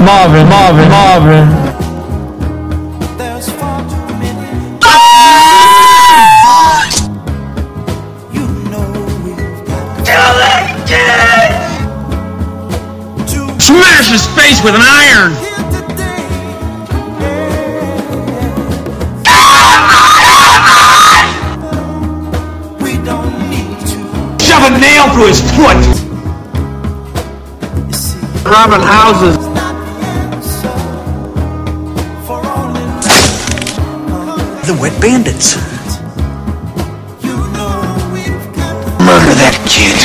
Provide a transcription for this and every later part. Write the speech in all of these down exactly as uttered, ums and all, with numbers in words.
Marvin, Marvin, Marvin. Smash his face with an iron! Shove a nail through his foot! Robbing houses. The wet bandits. Murder that kid.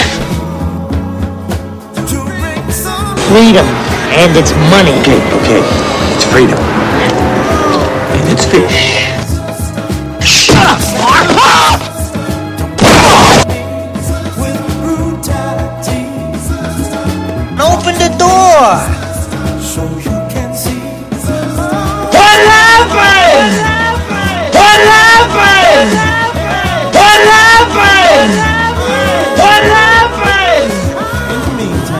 Freedom, and it's money. Okay, okay, it's freedom.